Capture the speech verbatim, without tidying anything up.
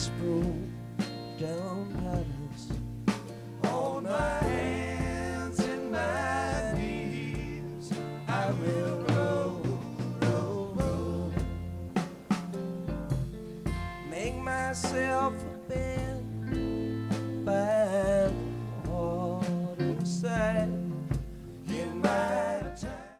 this broke down palace On my hands and my knees, I will roll, roll, roll. make myself a bed